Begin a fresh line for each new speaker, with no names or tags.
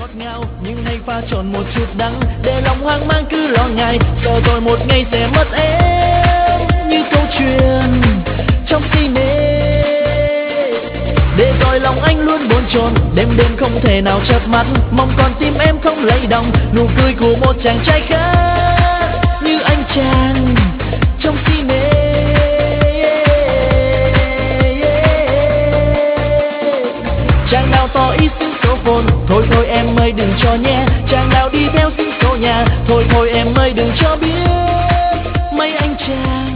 ngọt ngào nhưng hay pha trộn một chút đắng, để lòng hoang mang cứ lo ngại sợ rồi một ngày sẽ mất em, như câu chuyện trong cine. Để rồi lòng anh luôn bồn chồn, đêm đêm không thể nào chợp mắt, mong con tim em không lay động nụ cười của một chàng trai khác như anh chàng trong cine. Chàng nào tỏ ý xin số phone, thôi thôi em ơi đừng cho nhé. Chàng nào đi theo xin số nhà, thôi thôi em ơi đừng cho biết mấy anh chàng